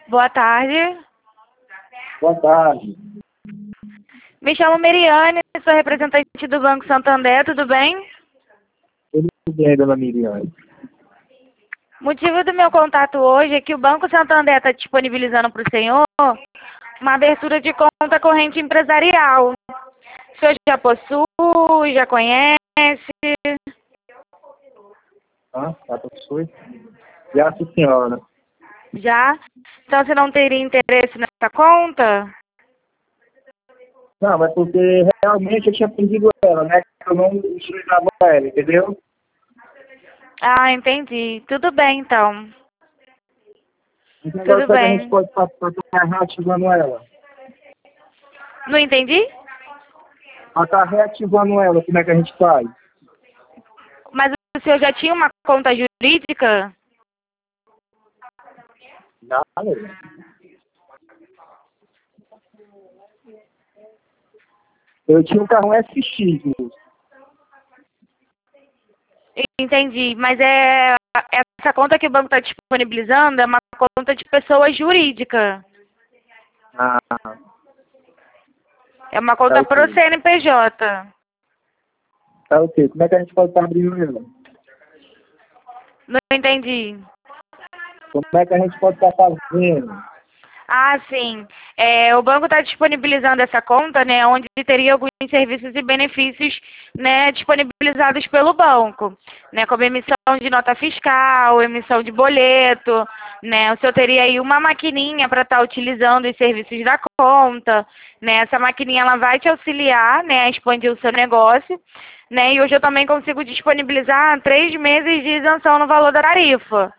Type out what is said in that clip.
Boa tarde. Boa tarde. Me chamo Meriane, sou representante do Banco Santander, tudo bem? Tudo bem, dona Miriam? O motivo do meu contato hoje é que o Banco Santander está disponibilizando para o senhor uma abertura de conta corrente empresarial. O senhor já possui, já conhece? Já possui? Já, sim, senhora. Já? Então você não teria interesse nessa conta? Não, mas porque realmente eu tinha pedido ela, né? Eu não utilizava ela, entendeu? Ah, entendi. Tudo bem, então. Então agora Tudo como é que a gente bem. pode estar reativando ela? Não entendi? Para estar reativando ela, como é que a gente faz? Mas o senhor já tinha uma conta jurídica? Não. Eu tinha um carro SX, moço. Entendi, mas essa conta que o banco está disponibilizando é uma conta de pessoa jurídica. Ah, É uma tá conta para o ok. CNPJ. Tá ok. Como é que a gente pode estar abrindo ela? Não entendi. Como é que a gente pode estar fazendo? Ah, sim. O banco está disponibilizando essa conta, né, onde teria alguns serviços e benefícios, né, disponibilizados pelo banco, né, como emissão de nota fiscal, emissão de boleto, né, o senhor teria aí uma maquininha para estar utilizando os serviços da conta, né, essa maquininha ela vai te auxiliar, né, a expandir o seu negócio, né, e hoje eu também consigo disponibilizar 3 meses de isenção no valor da tarifa.